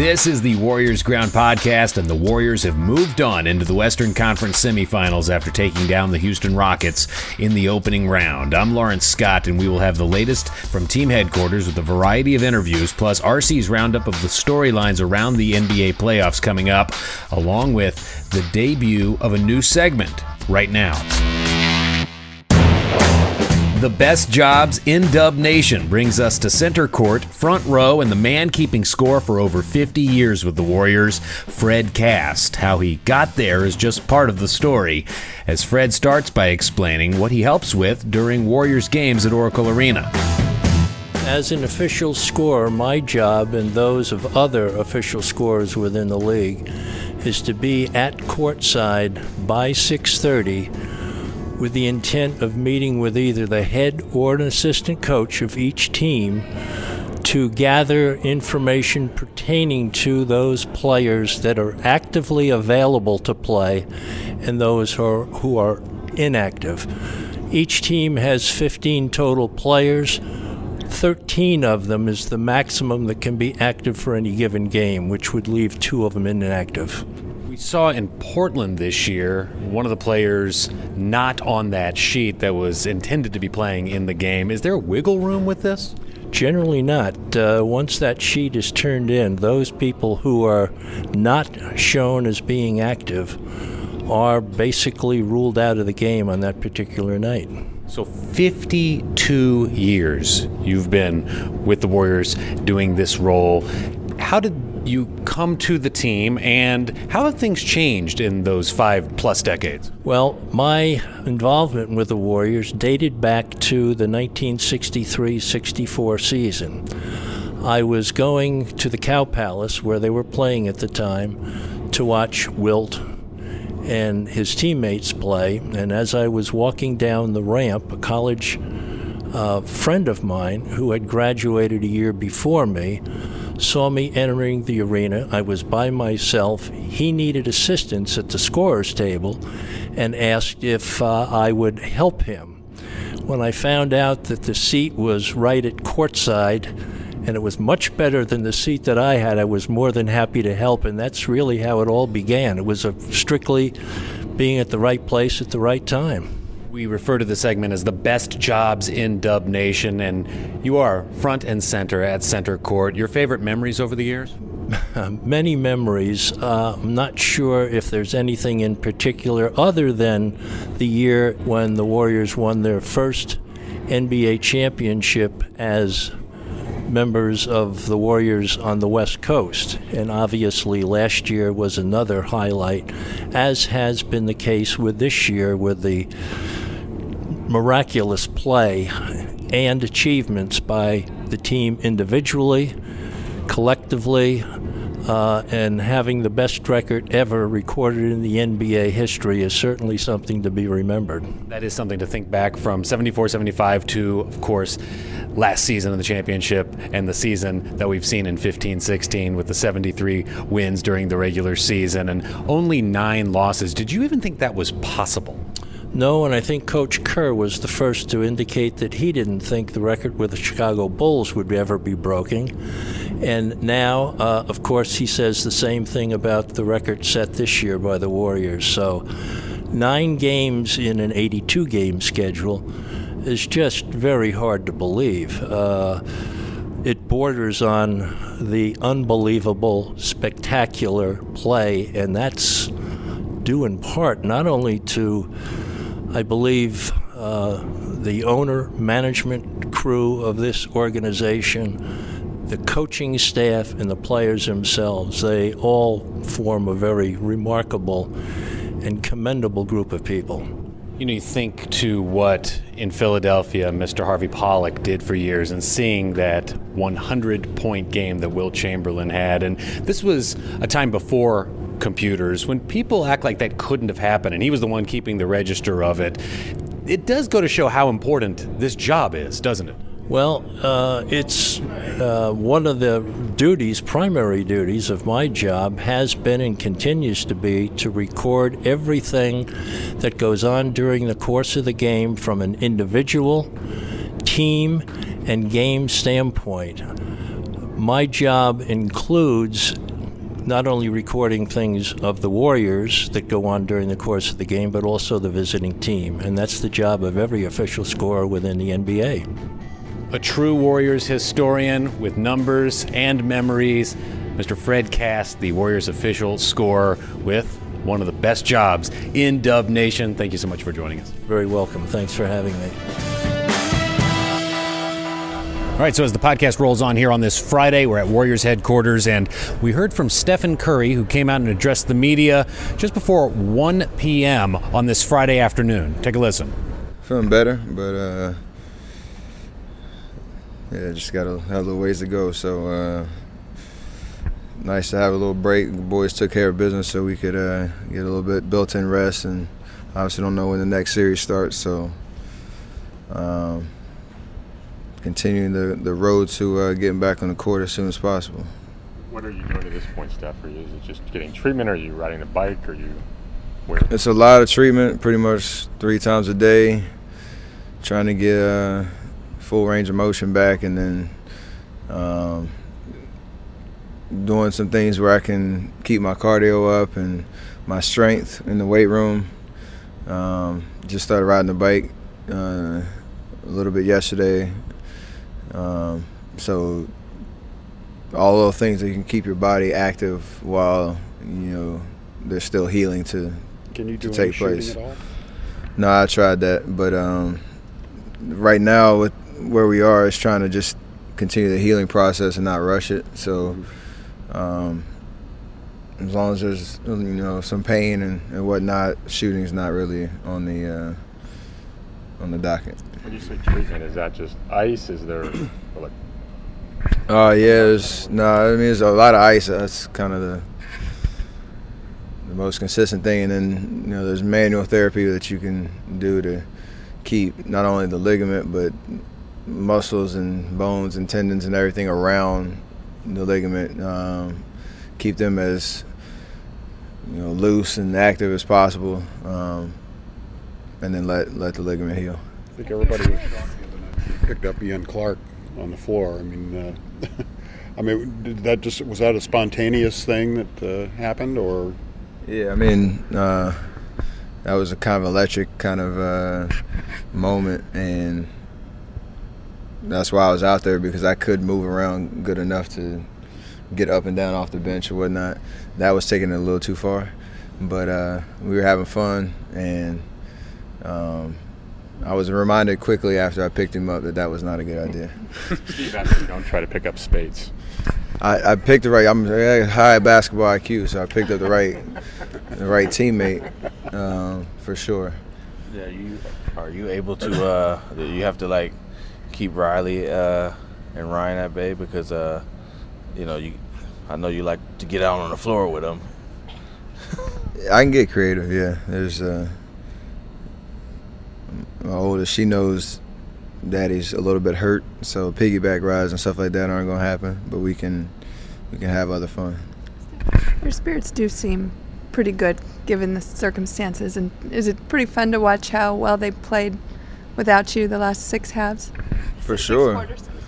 This is the Warriors Ground Podcast, and the Warriors have moved on into the Western Conference semifinals after taking down the Houston Rockets in the opening round. I'm Lawrence Scott, and we will have the latest from team headquarters with a variety of interviews, plus RC's roundup of the storylines around the NBA playoffs coming up, along with the debut of a new segment right now. The best jobs in Dub Nation brings us to center court, front row, and the man keeping score for over 50 years with the Warriors, Fred Cast. How he got there is just part of the story, as Fred starts by explaining what he helps with during Warriors games at Oracle Arena. As an official scorer, my job and those of other official scorers within the league is to be at courtside by 6:30 with the intent of meeting with either the head or an assistant coach of each team to gather information pertaining to those players that are actively available to play and those who are inactive. Each team has 15 total players. 13 of them is the maximum that can be active for any given game, which would leave 2 of them inactive. We saw in Portland this year one of the players not on that sheet that was intended to be playing in the game. Is there wiggle room with this? Generally not. Once that sheet is turned in, those people who are not shown as being active are basically ruled out of the game on that particular night. So 52 years you've been with the Warriors doing this role. How did you come to the team, and how have things changed in those 5+ decades? Well, my involvement with the Warriors dated back to the 1963-64 season. I was going to the Cow Palace, where they were playing at the time, to watch Wilt and his teammates play, and as I was walking down the ramp, a college friend of mine who had graduated a year before me saw me entering the arena. I was by myself. He needed assistance at the scorer's table and asked if I would help him. When I found out that the seat was right at courtside and it was much better than the seat that I had, I was more than happy to help, and that's really how it all began. It was strictly being at the right place at the right time. We refer to the segment as the best jobs in Dub Nation, and you are front and center at center court. Your favorite memories over the years? Many memories. I'm not sure if there's anything in particular other than the year when the Warriors won their first NBA championship as members of the Warriors on the West Coast. And obviously last year was another highlight, as has been the case with this year with the miraculous play and achievements by the team individually, collectively, and having the best record ever recorded in the NBA history is certainly something to be remembered. That is something to think back from 74-75 to, of course, last season in the championship and the season that we've seen in 15-16 with the 73 wins during the regular season and only 9 losses. Did you even think that was possible? No, and I think Coach Kerr was the first to indicate that he didn't think the record with the Chicago Bulls would ever be broken. And now, of course, he says the same thing about the record set this year by the Warriors. So 9 games in an 82-game schedule is just very hard to believe. It borders on the unbelievable, spectacular play, and that's due in part not only to, I believe, the owner, management crew of this organization, the coaching staff, and the players themselves. They all form a very remarkable and commendable group of people. You know, you think to what in Philadelphia Mr. Harvey Pollack did for years and seeing that 100-point game that Wilt Chamberlain had. And this was a time before computers when people act like that couldn't have happened, and he was the one keeping the register of it. It does go to show how important this job is, doesn't it? Well, it's one of the primary duties of my job has been and continues to be to record everything that goes on during the course of the game from an individual, team, and game standpoint. My job includes not only recording things of the Warriors that go on during the course of the game, but also the visiting team. And that's the job of every official scorer within the NBA. A true Warriors historian with numbers and memories, Mr. Fred Kass, the Warriors official scorer with one of the best jobs in Dub Nation. Thank you so much for joining us. Very welcome. Thanks for having me. All right, so as the podcast rolls on here on this Friday, we're at Warriors headquarters, and we heard from Stephen Curry, who came out and addressed the media just before 1 p.m. on this Friday afternoon. Take a listen. Feeling better, but just got a little ways to go. So nice to have a little break. The boys took care of business, so we could get a little bit built-in rest, and obviously don't know when the next series starts. So continuing the road to getting back on the court as soon as possible. What are you doing at this point, Steph? Is it just getting treatment? Are you riding a bike? Are you where? It's a lot of treatment, pretty much 3 times a day, trying to get full range of motion back, and then doing some things where I can keep my cardio up and my strength in the weight room. Just started riding the bike a little bit yesterday. So all those things that can keep your body active while there's still healing to take place. At all? No, I tried that, but right now with where we are is trying to just continue the healing process and not rush it. So as long as there's some pain and whatnot, shooting's not really on the docket. When you say treatment, is that just ice? Is there like? There's a lot of ice. That's kind of the most consistent thing, and then there's manual therapy that you can do to keep not only the ligament but muscles and bones and tendons and everything around the ligament, keep them as loose and active as possible, and then let the ligament heal. I think everybody was shocked the other night when they picked up Ian Clark on the floor. I mean, was that a spontaneous thing that happened, or? Yeah, I mean, that was a kind of electric kind of moment, and that's why I was out there, because I could move around good enough to get up and down off the bench or whatnot. That was taking it a little too far, but we were having fun, and I was reminded quickly after I picked him up that was not a good idea. Steve asked you don't try to pick up spades. I picked the right. I'm a high basketball IQ, so I picked up the right teammate for sure. Yeah, are you able to? You have to keep Riley and Ryan at bay, because I know you like to get out on the floor with them. I can get creative. Yeah, there's my oldest. She knows Daddy's a little bit hurt, so piggyback rides and stuff like that aren't gonna happen. But we can have other fun. Your spirits do seem pretty good given the circumstances, and is it pretty fun to watch how well they played without you the last 6 halves? For sure.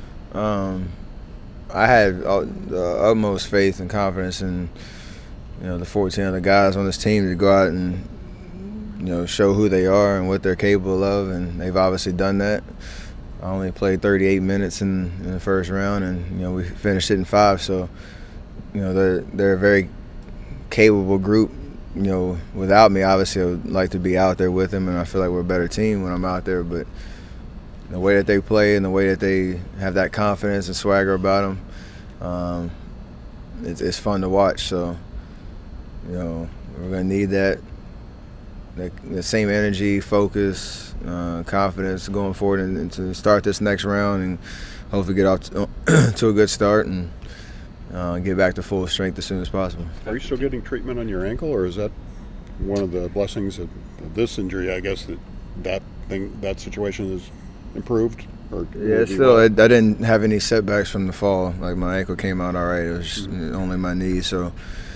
I had the utmost faith and confidence in the 14 other guys on this team to go out and show who they are and what they're capable of, and they've obviously done that. I only played 38 minutes in the first round, and we finished it in 5. So they're a very capable group. Without me, obviously I would like to be out there with them, and I feel like we're a better team when I'm out there. But the way that they play and the way that they have that confidence and swagger about them, it's fun to watch. So we're gonna need that the same energy, focus, confidence going forward, and to start this next round and hopefully get off to a good start and get back to full strength as soon as possible. Are you still getting treatment on your ankle, or is that one of the blessings of this injury? I guess that situation is improved. Or yeah, still, I didn't have any setbacks from the fall. Like, my ankle came out all right. It was only my knee, so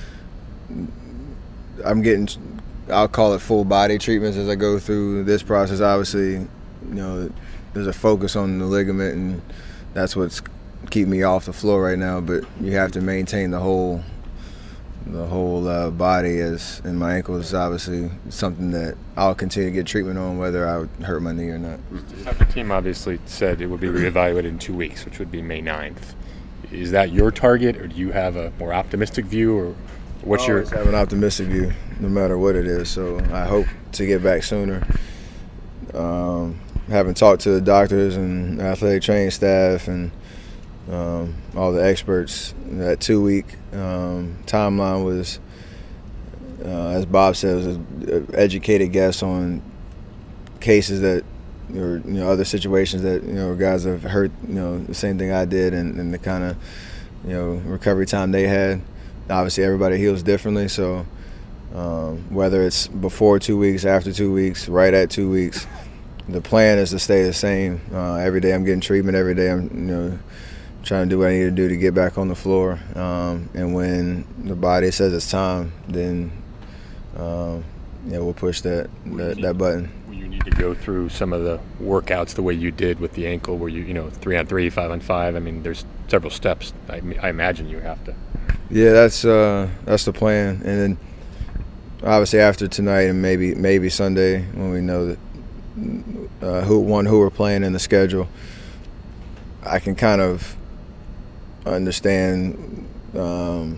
I'm getting, I'll call it full body treatments as I go through this process. Obviously, there's a focus on the ligament, and that's what's keeping me off the floor right now. But you have to maintain the whole the whole body as in my ankle is obviously something that I'll continue to get treatment on whether I would hurt my knee or not. The team obviously said it would be reevaluated in 2 weeks, which would be May 9th. Is that your target, or do you have a more optimistic view, or what's I your? always have an optimistic view, no matter what it is. So I hope to get back sooner. Having talked to the doctors and athletic training staff and all the experts, that 2-week timeline was, as Bob said, was an educated guess on cases that, or other situations that guys have heard the same thing I did, and the kind of recovery time they had. Obviously, everybody heals differently, so whether it's before 2 weeks, after 2 weeks, right at 2 weeks, the plan is to stay the same. Every day I'm getting treatment. Every day I'm trying to do what I need to do to get back on the floor. And when the body says it's time, then we'll push that button. Will you need to go through some of the workouts the way you did with the ankle, where you 3-on-3, 5-on-5? I mean, there's several steps. I imagine you have to. Yeah, that's the plan. And then obviously after tonight and maybe Sunday, when we know that who we're playing in the schedule, I can kind of understand how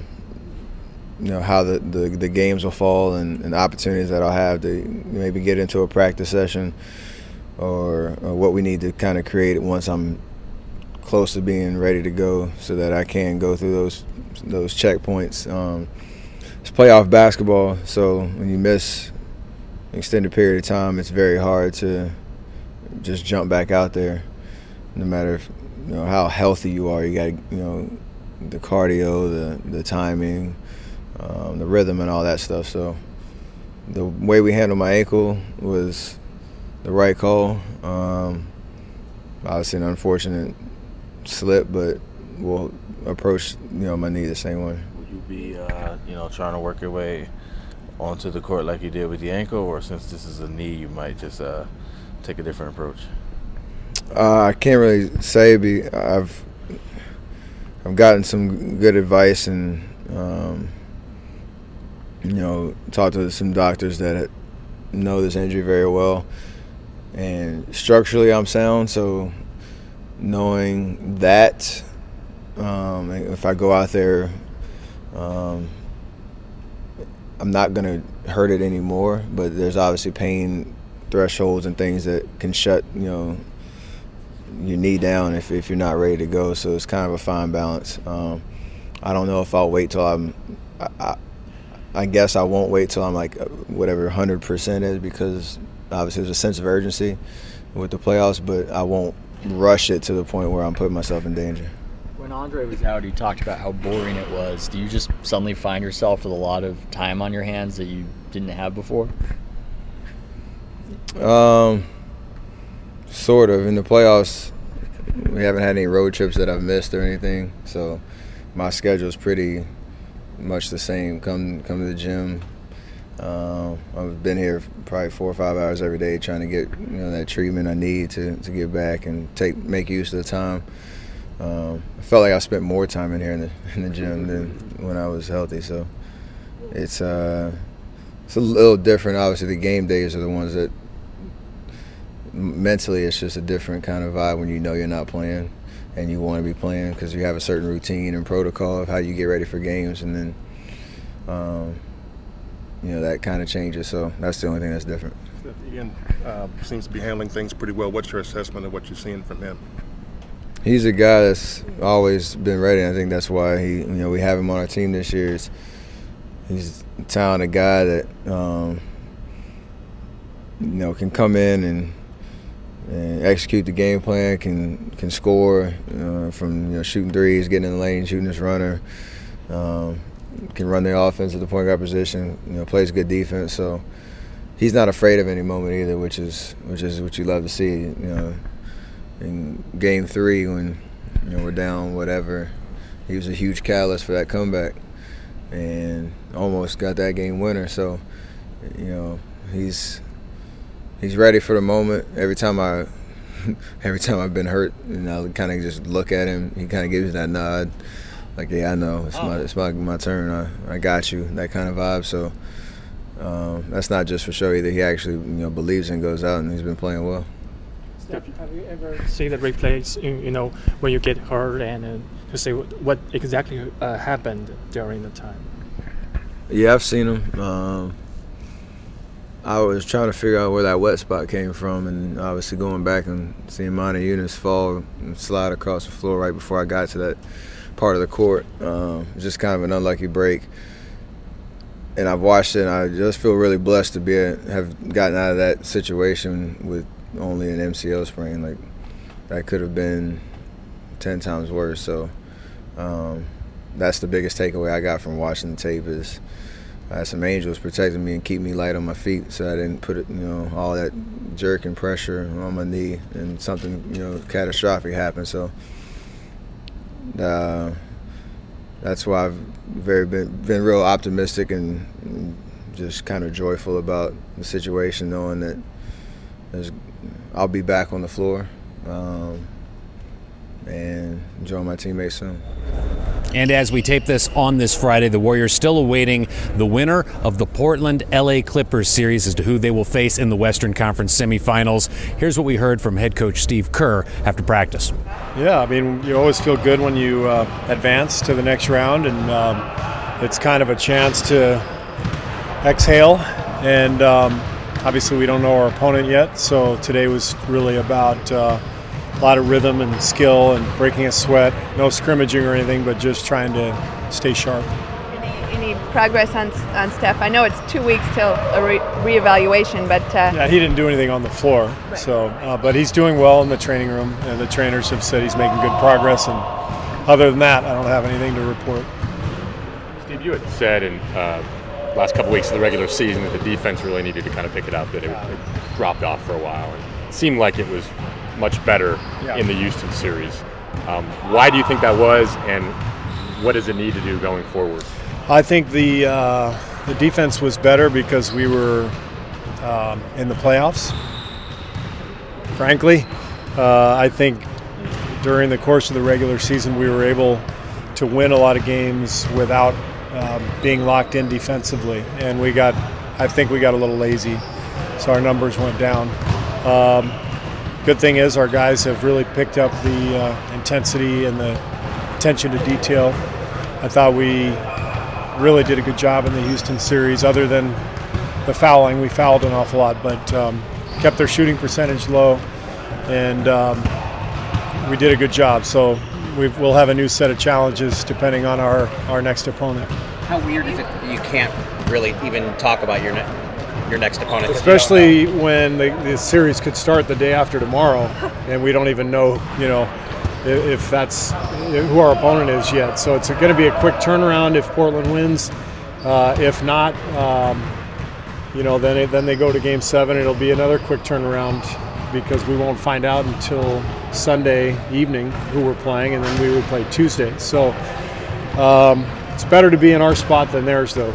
the games will fall and opportunities that I'll have to maybe get into a practice session or what we need to kind of create once I'm close to being ready to go, so that I can go through those checkpoints. It's playoff basketball, so when you miss an extended period of time, it's very hard to just jump back out there. No matter how healthy you are, you got the cardio, the timing, the rhythm, and all that stuff. So the way we handled my ankle was the right call. Obviously an unfortunate slip, but we'll approach my knee the same way. Will you be trying to work your way onto the court like you did with the ankle, or since this is a knee, you might just take a different approach? I can't really say. I've gotten some good advice and talked to some doctors that know this injury very well. And structurally, I'm sound, so knowing that, if I go out there, I'm not going to hurt it anymore, but there's obviously pain thresholds and things that can shut your knee down if you're not ready to go. So it's kind of a fine balance. I don't know if I'll wait till I guess I won't wait till I'm like whatever 100% is, because obviously there's a sense of urgency with the playoffs, but I won't rush it to the point where I'm putting myself in danger. When Andre was out, he talked about how boring it was. Do you just suddenly find yourself with a lot of time on your hands that you didn't have before? Sort of. In the playoffs, we haven't had any road trips that I've missed or anything, so my schedule is pretty much the same. Come to the gym. I've been here probably 4 or 5 hours every day trying to get that treatment I need to get back and make use of the time. I felt like I spent more time in here in the gym than when I was healthy, so it's a little different. Obviously, the game days are the ones that mentally it's just a different kind of vibe when you're not playing and you want to be playing, because you have a certain routine and protocol of how you get ready for games, and then that kind of changes. So that's the only thing that's different. Ian seems to be handling things pretty well. What's your assessment of what you've seen from him? He's a guy that's always been ready. I think that's why we have him on our team this year. He's a talented guy that can come in and execute the game plan, can score from shooting threes, getting in the lane, shooting his runner, can run the offense at the point guard position, plays good defense. So he's not afraid of any moment either, which is what you love to see. In Game 3, when we're down whatever, he was a huge catalyst for that comeback and almost got that game winner. So he's ready for the moment. Every time I've been hurt, I kind of just look at him. He kind of gives me that nod. like, yeah, I know it's my turn. I got you, that kind of vibe. So that's not just for show either. He actually believes and goes out, and he's been playing well. Steph, have you ever seen the replays? When you get hurt and to say what exactly happened during the time? Yeah, I've seen them. I was trying to figure out where that wet spot came from, and obviously going back and seeing Monty Eunice fall and slide across the floor right before I got to that part of the court. Just kind of an unlucky break. And I've watched it, and I just feel really blessed to have gotten out of that situation with only an MCL sprain. Like, that could have been 10 times worse. So that's the biggest takeaway I got from watching the tape is I had some angels protecting me and keep me light on my feet so I didn't put all that jerk and pressure on my knee and something catastrophic happened. So that's why I've been real optimistic and just kind of joyful about the situation, knowing that I'll be back on the floor and join my teammates soon. And as we tape this on this Friday, the Warriors still awaiting the winner of the Portland-LA Clippers series as to who they will face in the Western Conference semifinals. Here's what we heard from head coach Steve Kerr after practice. Yeah, I mean, you always feel good when you advance to the next round, and it's kind of a chance to exhale. And obviously we don't know our opponent yet, so today was really about a lot of rhythm and skill and breaking a sweat. No scrimmaging or anything, but just trying to stay sharp. Any progress on Steph? I know it's 2 weeks till a reevaluation, but yeah, he didn't do anything on the floor. Right. So, but he's doing well in the training room, and the trainers have said he's making good progress. And other than that, I don't have anything to report. Steve, you had said in last couple weeks of the regular season that the defense really needed to kind of pick it up, that it dropped off for a while. And it seemed like it was much better in the Houston series. Why do you think that was, and what does it need to do going forward? I think the defense was better because we were in the playoffs. Frankly, I think during the course of the regular season we were able to win a lot of games without being locked in defensively, and I think we got a little lazy, so our numbers went down. Good thing is our guys have really picked up the intensity and the attention to detail. I thought we really did a good job in the Houston series, other than the fouling. We fouled an awful lot, but kept their shooting percentage low, and we did a good job. So we'll have a new set of challenges depending on our next opponent. How weird is it that you can't really even talk about your next opponent? Especially when the series could start the day after tomorrow, and we don't even know, if that's who our opponent is yet. So it's going to be a quick turnaround if Portland wins. If not, then they go to Game 7. It'll be another quick turnaround because we won't find out until Sunday evening who we're playing, and then we would play Tuesday. So it's better to be in our spot than theirs, though.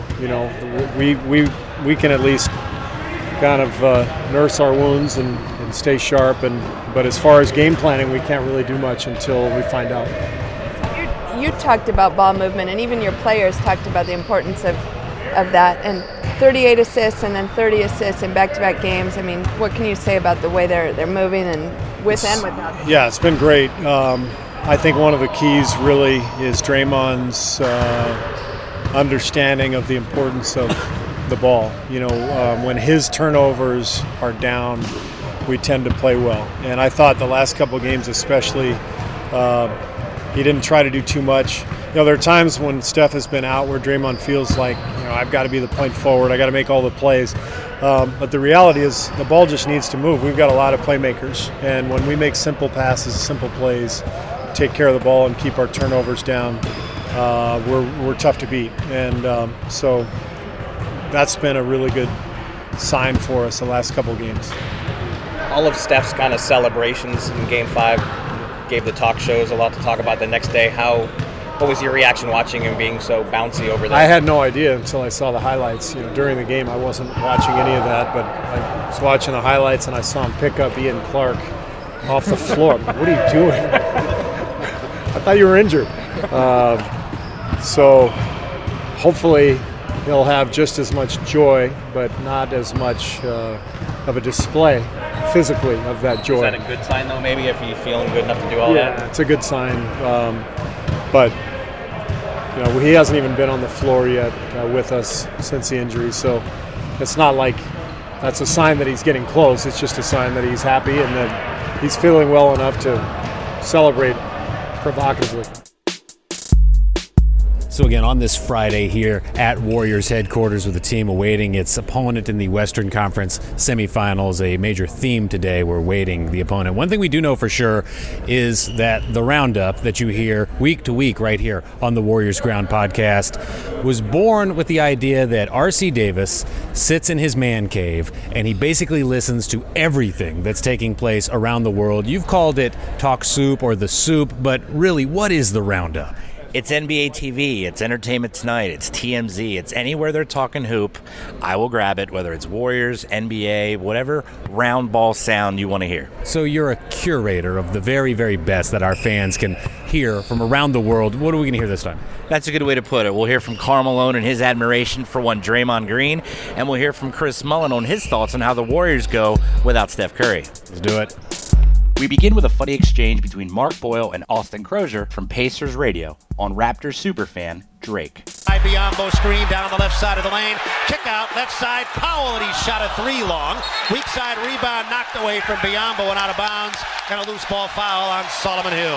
We can at least kind of nurse our wounds and stay sharp. But as far as game planning, we can't really do much until we find out. You talked about ball movement, and even your players talked about the importance of that. And 38 assists and then 30 assists in back-to-back games. I mean, what can you say about the way they're moving and with and without? Yeah, it's been great. I think one of the keys really is Draymond's understanding of the importance of the ball. When his turnovers are down, we tend to play well. And I thought the last couple of games especially, he didn't try to do too much. There are times when Steph has been out where Draymond feels like, I've got to be the point forward, I got to make all the plays. But the reality is the ball just needs to move. We've got a lot of playmakers. And when we make simple passes, simple plays, take care of the ball and keep our turnovers down, we're tough to beat. And so that's been a really good sign for us the last couple of games. All of Steph's kind of celebrations in Game 5 gave the talk shows a lot to talk about the next day. What was your reaction watching him being so bouncy over there? I had no idea until I saw the highlights. During the game, I wasn't watching any of that, but I was watching the highlights and I saw him pick up Ian Clark off the floor. I'm like, what are you doing? I thought you were injured. So hopefully he'll have just as much joy, but not as much of a display physically of that joy. Is that a good sign, though, maybe, if he's feeling good enough to do all that? Yeah, it's a good sign. But he hasn't even been on the floor yet with us since the injury, so it's not like that's a sign that he's getting close. It's just a sign that he's happy and that he's feeling well enough to celebrate provocatively. So again, on this Friday here at Warriors headquarters with the team awaiting its opponent in the Western Conference semifinals, a major theme today, we're waiting the opponent. One thing we do know for sure is that the roundup that you hear week to week right here on the Warriors Ground podcast was born with the idea that R.C. Davis sits in his man cave and he basically listens to everything that's taking place around the world. You've called it Talk Soup or The Soup, but really, what is the roundup? It's NBA TV, it's Entertainment Tonight, it's TMZ, it's anywhere they're talking hoop, I will grab it, whether it's Warriors, NBA, whatever round ball sound you want to hear. So you're a curator of the very, very best that our fans can hear from around the world. What are we going to hear this time? That's a good way to put it. We'll hear from Karl Malone and his admiration for one Draymond Green, and we'll hear from Chris Mullin on his thoughts on how the Warriors go without Steph Curry. Let's do it. We begin with a funny exchange between Mark Boyle and Austin Crozier from Pacers Radio on Raptors superfan Drake. Biyombo screen down on the left side of the lane. Kick out, left side, Powell, and he shot a three long. Weak side rebound knocked away from Biyombo and out of bounds. And a loose ball foul on Solomon Hill.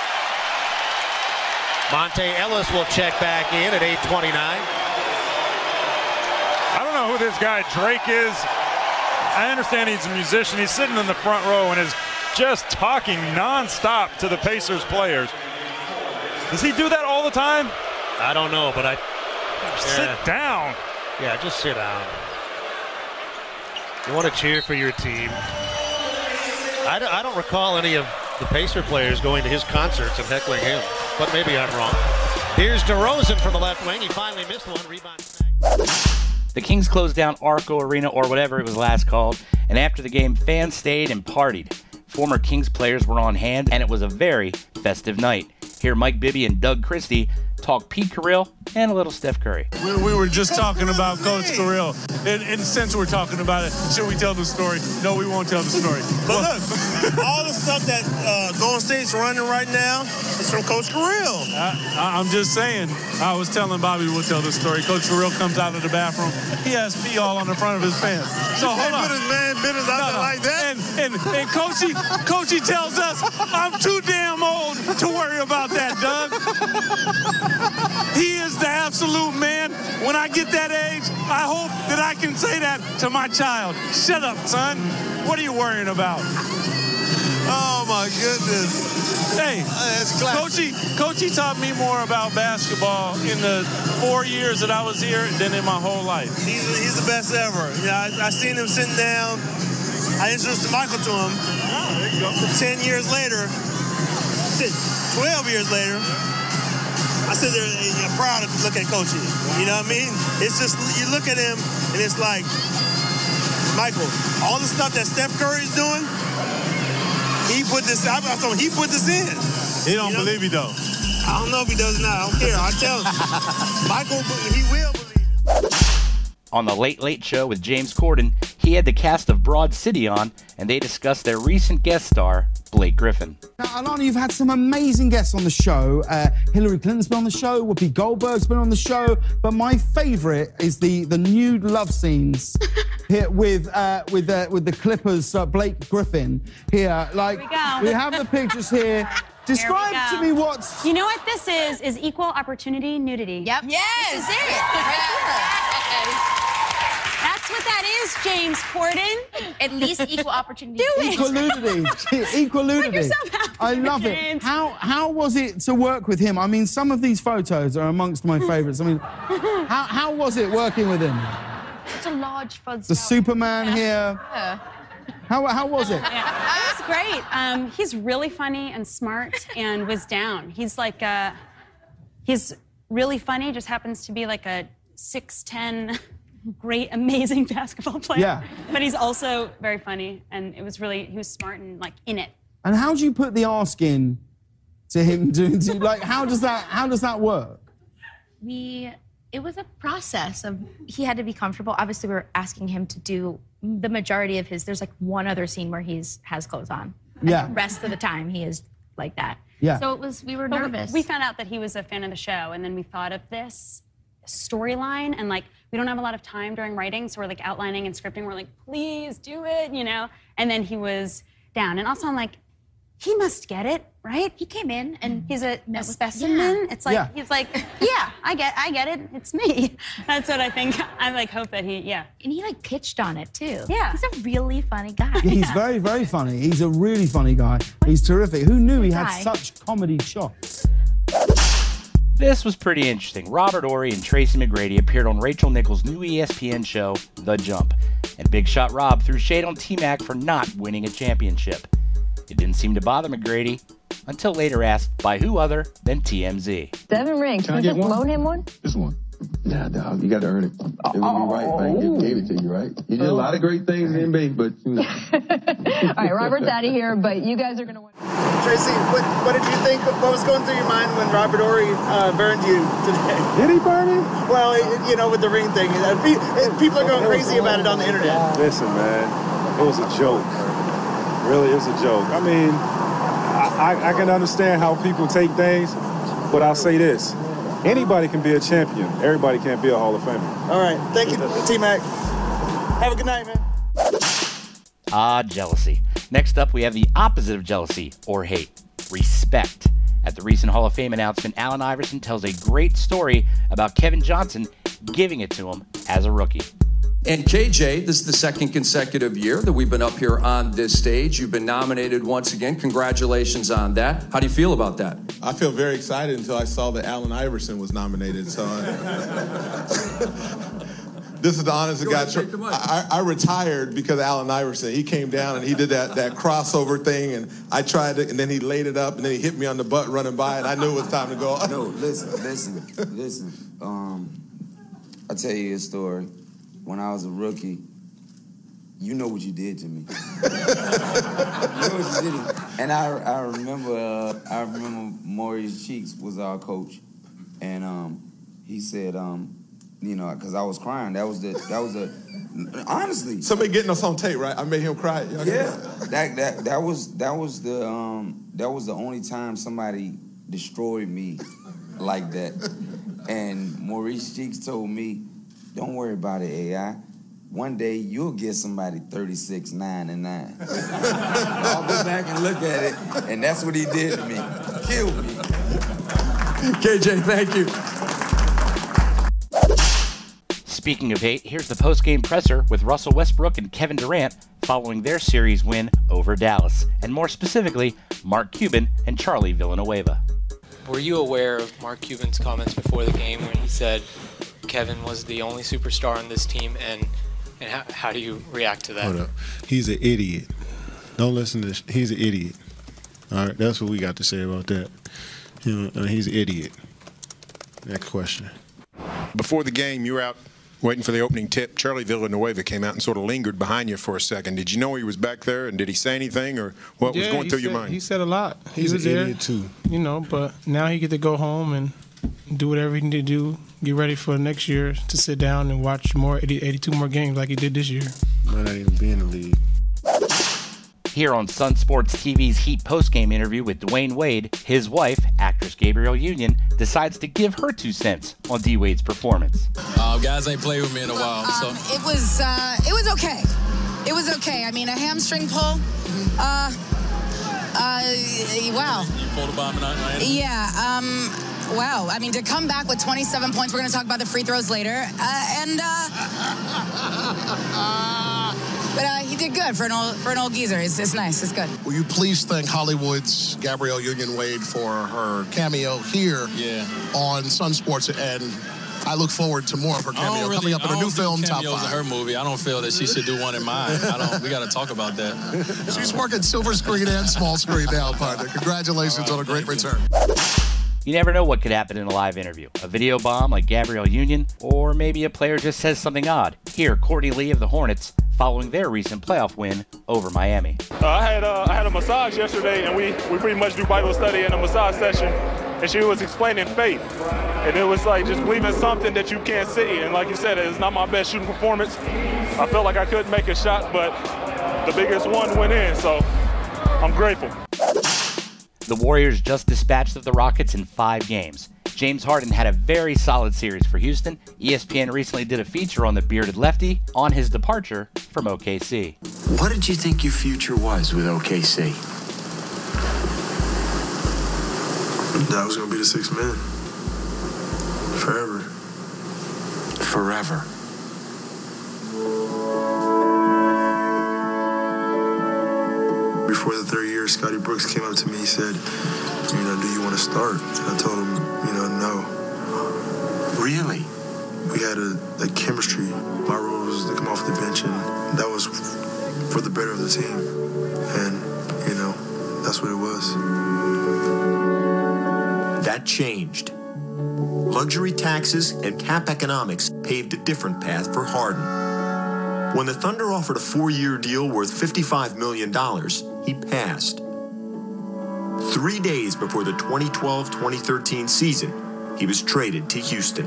Monte Ellis will check back in at 8:29. I don't know who this guy Drake is. I understand he's a musician. He's sitting in the front row and is just talking nonstop to the Pacers players. Does he do that all the time? I don't know, but sit down. Yeah, just sit down. You want to cheer for your team. I don't recall any of the Pacer players going to his concerts and heckling him, but maybe I'm wrong. Here's DeRozan from the left wing. He finally missed one. Rebound. The Kings closed down Arco Arena, or whatever it was last called, and after the game, fans stayed and partied. Former Kings players were on hand, and it was a very festive night. Here, Mike Bibby and Doug Christie talk Pete Carril and a little Steph Curry. We were just talking about Coach Carril. And since we're talking about it, should we tell the story? No, we won't tell the story. But look, all the stuff that Golden State's running right now is from Coach Carril. I'm just saying. I was telling Bobby we'll tell the story. Coach Carril comes out of the bathroom. He has pee all on the front of his pants. So hold on. Put his man business out there like that. And Coachy tells us I'm too damn old to worry about that, Doug. He is the absolute man. When I get that age, I hope that I can say that to my child. Shut up, son. What are you worrying about? Oh, my goodness. Hey, Coachy taught me more about basketball in the 4 years that I was here than in my whole life. He's the best ever. I seen him sitting down. I introduced Michael to him. Oh, there you go. 10 years later, 12 years later, I sit there proud to look at Coachy. You know what I mean? It's just, you look at him and it's like, Michael, all the stuff that Steph Curry's doing, he put this in. He don't believe me, though. I don't know if he does or not. I don't care. I tell him. Michael, he will believe it. On the Late Late Show with James Corden, he had the cast of Broad City on, and they discussed their recent guest star, Blake Griffin. Now, Alana, you've had some amazing guests on the show. Hillary Clinton's been on the show, Whoopi Goldberg's been on the show, but my favourite is the nude love scenes here with the Clippers, Blake Griffin here. Like, here we go. We have the pictures here. Describe to me what's... You know what this is equal opportunity nudity. Yep. Yes. This is it. Yes. That's what that is, James Corden. At least equal opportunity. Do it. Equal nudity. Equal nudity. Make yourself happy, I love James. it. How was it to work with him? I mean, some of these photos are amongst my favourites. I mean, how was it working with him? Such a large fuzz. The Superman here. Yeah. How was it? Yeah. It was great. He's really funny and smart and was down. He's like, he's really funny, just happens to be like a 6'10", great, amazing basketball player. Yeah. But he's also very funny, and he was smart and like in it. And how do you put the ask in to him? Like, how does that work? it was a process of, he had to be comfortable. Obviously, we were asking him to do the majority of his, there's like one other scene where has clothes on. And Yeah. the rest of the time, he is like that. Yeah. So we were nervous. We found out that he was a fan of the show, and then we thought of this storyline, and like, we don't have a lot of time during writing, so we're like outlining and scripting. We're like, please do it, you know? And then he was down. And also I'm like, he must get it, right? He came in and he's a specimen. It's like, he's like, yeah, I get it. It's me. That's what I think. I like hope that he, yeah. And he like pitched on it too. Yeah. He's a really funny guy. He's very, very funny. He's a really funny guy. He's terrific. Who knew he had guy. such comedy chops? This was pretty interesting. Robert Horry and Tracy McGrady appeared on Rachel Nichols' new ESPN show, The Jump. And Big Shot Rob threw shade on T-Mac for not winning a championship. It didn't seem to bother McGrady until later asked by who other than TMZ. Seven rings. Can I Can get you just one? loan him one? This one. Nah, dog, you got to earn it. It would be right if I just gave it to you, right? You did a lot of great things in NBA, but you know. All right, Robert's out of here, but you guys are going to win. Tracy, what did you think? What was going through your mind when Robert Horry burned you today? Did he burn me? Well, you know, with the ring thing. People are going crazy about it on the internet. Listen, man, it was a joke. Really, it was a joke. I mean, I can understand how people take things, but I'll say this. Anybody can be a champion. Everybody can't be a Hall of Famer. All right. Thank you, T-Mac. Have a good night, man. Ah, jealousy. Next up, we have the opposite of jealousy or hate, respect. At the recent Hall of Fame announcement, Allen Iverson tells a great story about Kevin Johnson giving it to him as a rookie. And KJ, this is the second consecutive year that we've been up here on this stage. You've been nominated once again. Congratulations on that. How do you feel about that? I feel very excited until I saw that Allen Iverson was nominated. So this is the honest to God truth. I retired because of Allen Iverson. He came down and he did that crossover thing, and I tried it, and then he laid it up, and then he hit me on the butt running by, and I knew it was time to go. No, listen. I'll tell you a story. When I was a rookie, you know what you did to me. You know what you did. And I remember Maurice Cheeks was our coach, and he said, you know, because I was crying. That was the honestly. Somebody getting us on tape, right? I made him cry. Yeah, that was the only time somebody destroyed me like that. And Maurice Cheeks told me, don't worry about it, AI. One day you'll get somebody 36, 9, and 9. I'll go back and look at it, and that's what he did to me. Killed me. KJ, thank you. Speaking of hate, here's the post-game presser with Russell Westbrook and Kevin Durant following their series win over Dallas, and more specifically, Mark Cuban and Charlie Villanueva. Were you aware of Mark Cuban's comments before the game when he said Kevin was the only superstar on this team, and how do you react to that? Hold up. He's an idiot. Don't listen to this. He's an idiot. All right, that's what we got to say about that. You know, he's an idiot. Next question. Before the game, you were out waiting for the opening tip. Charlie Villanueva came out and sort of lingered behind you for a second. Did you know he was back there, and did he say anything, or what was going through your mind? He said a lot. He's was an there, idiot, too. You know, but now he get to go home and do whatever he need to do, get ready for next year to sit down and watch 82 more games like he did this year. Might not even be in the league. Here on Sun Sports TV's Heat postgame interview with Dwayne Wade, his wife, actress Gabrielle Union, decides to give her 2 cents on D-Wade's performance. Guys ain't played with me in a while, so. It was okay. It was okay. I mean, a hamstring pull. Wow. You photobomb in Miami? Yeah. Wow. I mean, to come back with 27 points, we're going to talk about the free throws later. But he did good for an old geezer. It's nice. It's good. Will you please thank Hollywood's Gabrielle Union Wade for her cameo here on Sun Sports, and I look forward to more of her cameo coming up in a new film, Top 5. In her movie. I don't feel that she should do one in mine. We got to talk about that. She's working silver screen and small screen now, partner. Congratulations on a great return. You never know what could happen in a live interview. A video bomb like Gabrielle Union, or maybe a player just says something odd. Here, Courtney Lee of the Hornets, following their recent playoff win over Miami. I had a massage yesterday, and we pretty much do Bible study in a massage session. and she was explaining faith. And it was like just believing something that you can't see. And like you said, it's not my best shooting performance. I felt like I couldn't make a shot, but the biggest one went in, so I'm grateful. The Warriors just dispatched of the Rockets in 5 games. James Harden had a very solid series for Houston. ESPN recently did a feature on the bearded lefty on his departure from OKC. What did you think your future was with OKC? That was going to be the 6th man. Forever. Forever. Before the 3rd year, Scotty Brooks came up to me. He said, do you want to start? And I told him, no. Really? We had a chemistry. My role was to come off the bench, and that was for the better of the team. And, that's what it was. That changed. Luxury taxes and cap economics paved a different path for Harden. When the Thunder offered a 4-year deal worth $55 million, he passed. 3 days before the 2012-2013 season, he was traded to Houston.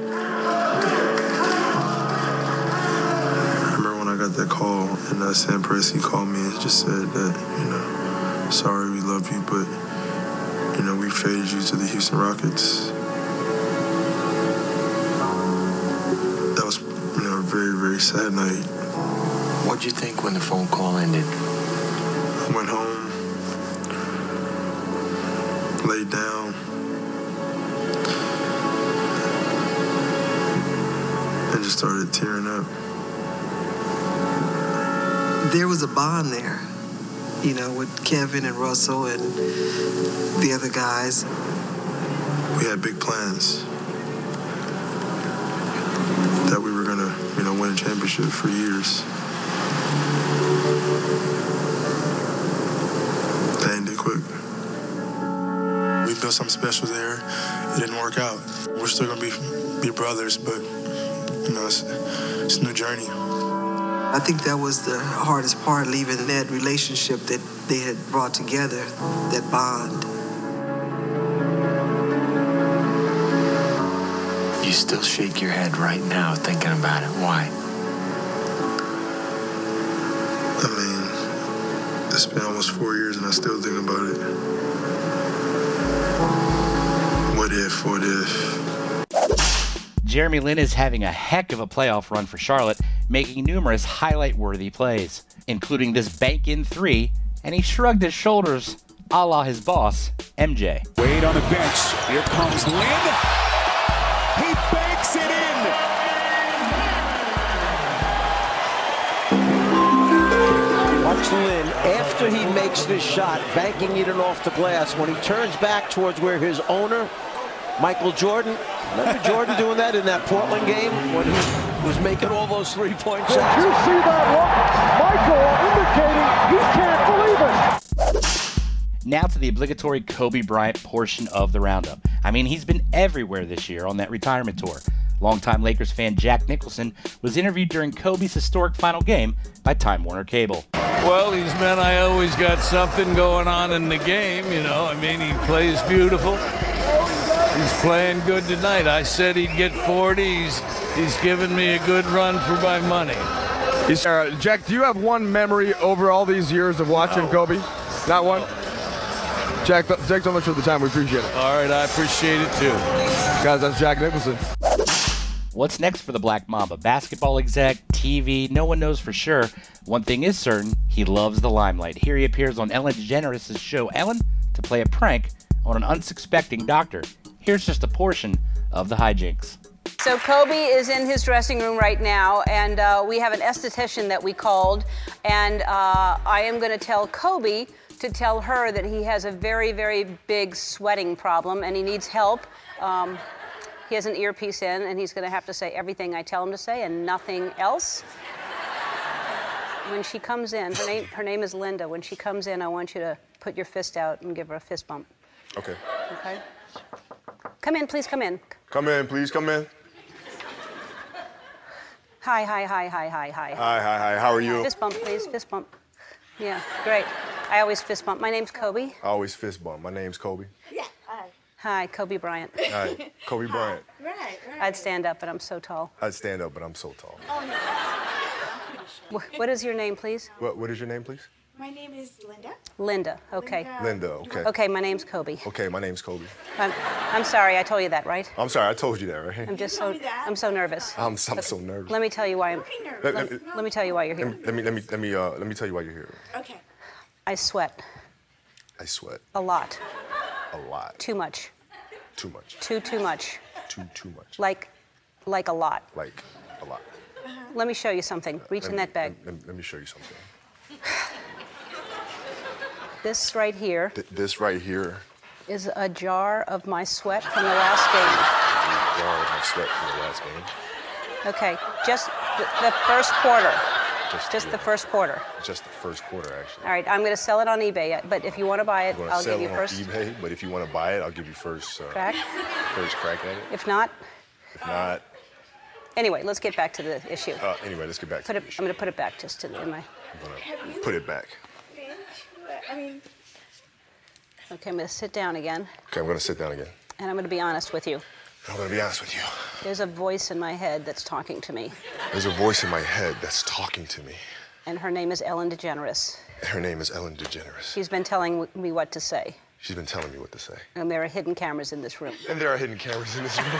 I remember when I got that call, and Sam Presti called me and just said that, sorry, we love you, but, we traded you to the Houston Rockets. That was, a very, very sad night. What'd you think when the phone call ended? I went home, laid down, and just started tearing up. There was a bond there, with Kevin and Russell and the other guys. We had big plans that we were going to, win a championship for years. That ended quick. We built something special there. It didn't work out. We're still going to be brothers, but, it's a new journey. I think that was the hardest part, leaving that relationship that they had brought together, that bond. You still shake your head right now thinking about it. Why? It's been almost 4 years and I still think about it. What if? Jeremy Lin is having a heck of a playoff run for Charlotte, making numerous highlight-worthy plays, including this bank-in 3, and he shrugged his shoulders a la his boss, MJ. Wade on the bench. Here comes Lin. He banks it in. Watch Lin, after he makes this shot, banking it in off the glass, when he turns back towards where his owner, Michael Jordan, remember Jordan doing that in that Portland game when he was making all those three-point shots? Did you see that look? Michael indicating he can't believe it. Now to the obligatory Kobe Bryant portion of the roundup. He's been everywhere this year on that retirement tour. Longtime Lakers fan Jack Nicholson was interviewed during Kobe's historic final game by Time Warner Cable. Well, he's meant I always got something going on in the game, He plays beautiful. He's playing good tonight. I said he'd get 40. He's given me a good run for my money. Jack, do you have one memory over all these years of watching Kobe? Not one? Jack, thanks so much for the time. We appreciate it. All right, I appreciate it too. Guys, that's Jack Nicholson. What's next for the Black Mamba? Basketball exec, TV, no one knows for sure. One thing is certain, he loves the limelight. Here he appears on Ellen DeGeneres' show Ellen to play a prank on an unsuspecting doctor. Here's just a portion of the hijinks. So Kobe is in his dressing room right now, and we have an esthetician that we called, and I am going to tell Kobe to tell her that he has a very, very big sweating problem, and he needs help. He has an earpiece in, and he's going to have to say everything I tell him to say and nothing else. When she comes in, her name is Linda. When she comes in, I want you to put your fist out and give her a fist bump. Okay. Okay? Come in, please come in. Come in, please, come in. Hi. Hi. How are you? Fist bump, please, fist bump. Yeah, great. I always fist bump. My name's Kobe. I always fist bump. My name's Kobe. Yeah. Hi, Kobe Bryant. Hi, Kobe Bryant. Right. I'd stand up, but I'm so tall. I'd stand up, but I'm so tall. Oh, no. What is your name, please? What is your name, please? My name is Linda. Linda, okay. Linda, okay. Okay, my name's Kobe. Okay, my name's Kobe. I'm sorry, I told you that, right? I'm sorry, I told you that, right? I'm so nervous. I'm so nervous. Let me tell you why let me tell you why you're here. Let me tell you why you're here. Okay. I sweat. I sweat. A lot. A lot. Too much. Too much. Too much. Too much. Like a lot. Like a lot. Let me show you something. Reach in that bag. Let me show you something. This right here. This right here. Is a jar of my sweat from the last game. A jar of my sweat from the last game. Okay, just the first quarter. Just the first quarter. Just the first quarter, actually. All right, I'm going to sell it on eBay, but if you want to buy it, I'll give you first. Sell it on eBay, but if you want to buy it, I'll give you first crack. First crack at it. If not. Anyway, let's get back to the issue. Anyway, let's get back to the issue. I'm going to put it back just in my... Put it back. I mean... Okay, I'm going to sit down again. Okay, I'm going to sit down again. And I'm going to be honest with you. I'm going to be honest with you. There's a voice in my head that's talking to me. There's a voice in my head that's talking to me. And her name is Ellen DeGeneres. Her name is Ellen DeGeneres. She's been telling me what to say. She's been telling me what to say. And there are hidden cameras in this room. And there are hidden cameras in this room.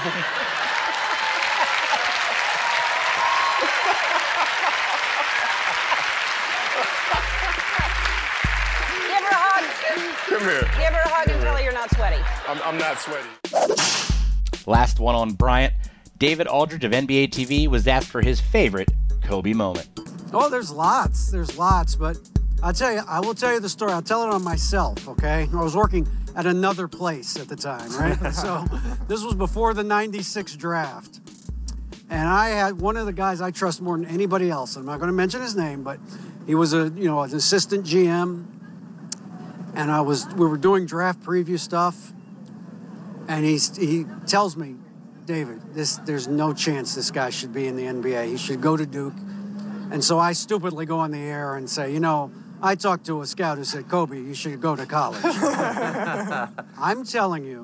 Give her a hug. Come here. Give her a hug and tell her you're not sweaty. I'm not sweaty. Last one on Bryant. David Aldridge of NBA TV was asked for his favorite Kobe moment. Oh, there's lots, but I will tell you the story. I'll tell it on myself, okay? I was working at another place at the time, right? So this was before the 96 draft. And I had one of the guys I trust more than anybody else. I'm not going to mention his name, but he was an assistant GM. And we were doing draft preview stuff. And he tells me, David, there's no chance this guy should be in the NBA. He should go to Duke. And so I stupidly go on the air and say, I talked to a scout who said, Kobe, you should go to college. I'm telling you,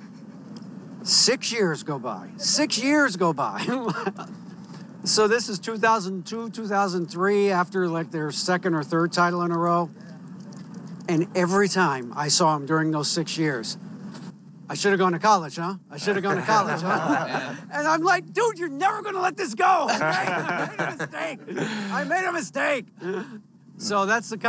6 years go by. 6 years go by. So this is 2002, 2003, after like their second or third title in a row. And every time I saw him during those 6 years, I should have gone to college, huh? I should have gone to college, huh? And I'm like, dude, you're never going to let this go. I made a mistake. So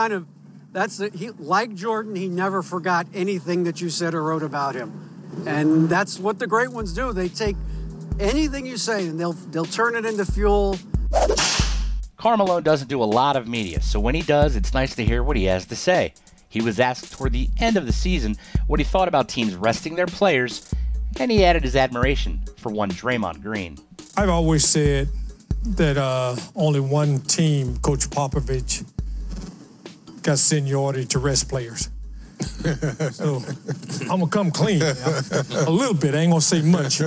like Jordan, he never forgot anything that you said or wrote about him. And that's what the great ones do. They take anything you say and they'll turn it into fuel. Carmelo doesn't do a lot of media, so when he does, it's nice to hear what he has to say. He was asked toward the end of the season what he thought about teams resting their players, and he added his admiration for one Draymond Green. I've always said that only one team, Coach Popovich, got seniority to rest players. So I'm going to come clean. A little bit, I ain't going to say much.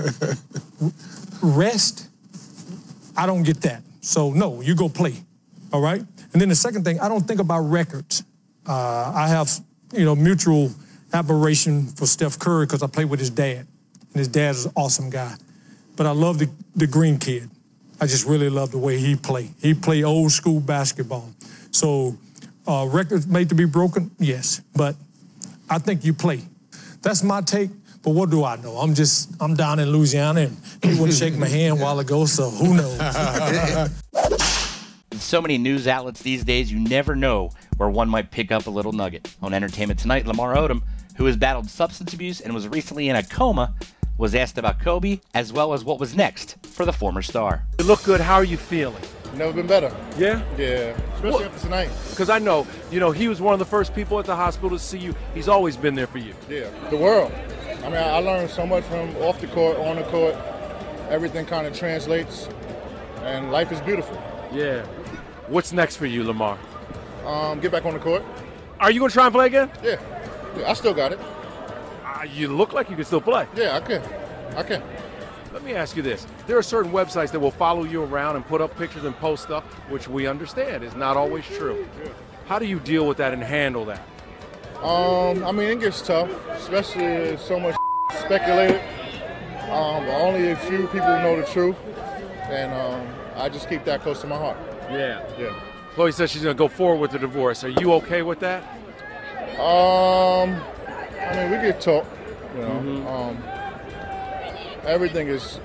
Rest, I don't get that. So, no, you go play, all right? And then the second thing, I don't think about records. I have, mutual admiration for Steph Curry because I played with his dad, and his dad is an awesome guy. But I love the Green kid. I just really love the way he played. He played old school basketball. So records made to be broken, yes, but I think you play. That's my take. But what do I know? I'm down in Louisiana, and he wouldn't shake my hand a while ago, so who knows? With so many news outlets these days, you never know where one might pick up a little nugget. On Entertainment Tonight, Lamar Odom, who has battled substance abuse and was recently in a coma, was asked about Kobe, as well as what was next for the former star. You look good. How are you feeling? Never been better. Yeah? Yeah, especially after tonight. Because I know, he was one of the first people at the hospital to see you. He's always been there for you. Yeah, the world. I mean, I learned so much from off the court, on the court. Everything kind of translates, and life is beautiful. Yeah. What's next for you, Lamar? Get back on the court. Are you going to try and play again? Yeah, I still got it. You look like you can still play. Yeah, I can. Let me ask you this. There are certain websites that will follow you around and put up pictures and post stuff, which we understand is not always true. Yeah. How do you deal with that and handle that? I mean, it gets tough, especially so much Speculated. Only a few people know the truth, and I just keep that close to my heart. Yeah. Yeah. Chloe says she's going to go forward with the divorce. Are you okay with that? I mean, we could talk, you know. Everything is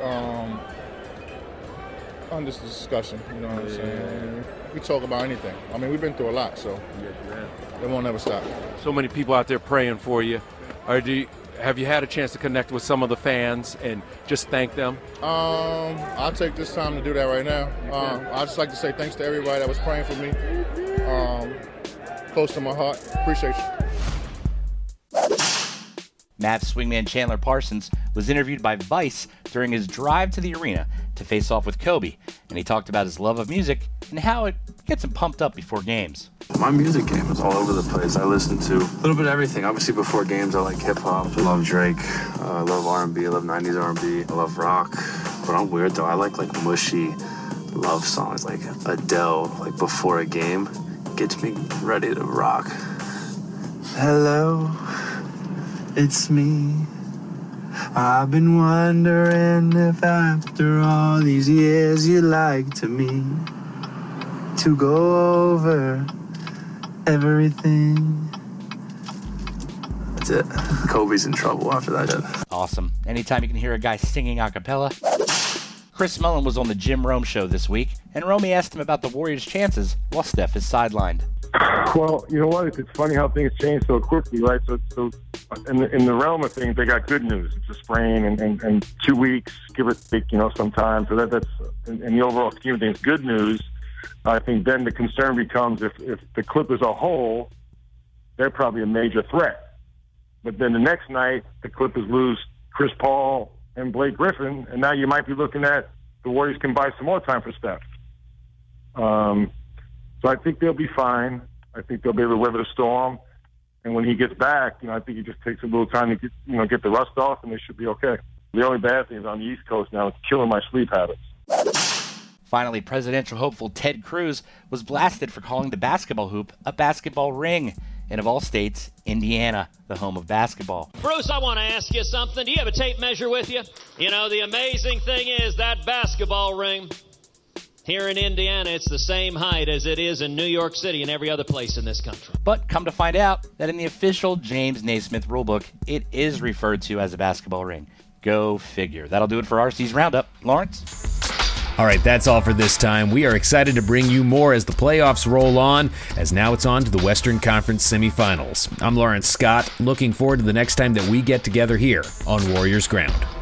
under discussion, you know what I'm saying? We talk about anything. I mean, we've been through a lot, so it won't ever stop. So many people out there praying for you. Have you had a chance to connect with some of the fans and just thank them? I'll take this time to do that right now. I'd just like to say thanks to everybody that was praying for me. Close to my heart. Appreciate you. Mavs swingman Chandler Parsons was interviewed by Vice during his drive to the arena to face off with Kobe, and he talked about his love of music and how it gets him pumped up before games. My music game is all over the place. I listen to a little bit of everything. Obviously, before games, I like hip-hop. I love Drake. I love R&B. I love 90s R&B. I love rock. But I'm weird, though. I like mushy love songs, like Adele, like before a game. Gets me ready to rock. Hello, it's me. I've been wondering if after all these years you'd like to me to go over everything. That's it. Kobe's in trouble after that shit. Awesome. Anytime you can hear a guy singing a cappella. Chris Mullin was on the Jim Rome show this week, and Romey asked him about the Warriors' chances while Steph is sidelined. Well, you know what? It's funny how things change so quickly, right? So in the realm of things, they got good news. It's a sprain and 2 weeks, give or take, sometimes. So that's in the overall scheme of things, good news. I think then the concern becomes if the Clippers are whole, they're probably a major threat. But then the next night, the Clippers lose Chris Paul and Blake Griffin, and now you might be looking at the Warriors can buy some more time for Steph. So I think they'll be fine. I think they'll be able to weather the storm. And when he gets back, I think he just takes a little time to get the rust off, and they should be okay. The only bad thing is on the East Coast now, it's killing my sleep habits. Finally, presidential hopeful Ted Cruz was blasted for calling the basketball hoop a basketball ring. And of all states, Indiana, the home of basketball. Bruce, I want to ask you something. Do you have a tape measure with you? The amazing thing is that basketball ring here in Indiana, it's the same height as it is in New York City and every other place in this country. But come to find out that in the official James Naismith rulebook, it is referred to as a basketball ring. Go figure. That'll do it for RC's Roundup. Lawrence? All right, that's all for this time. We are excited to bring you more as the playoffs roll on, as now it's on to the Western Conference semifinals. I'm Lawrence Scott, looking forward to the next time that we get together here on Warriors Ground.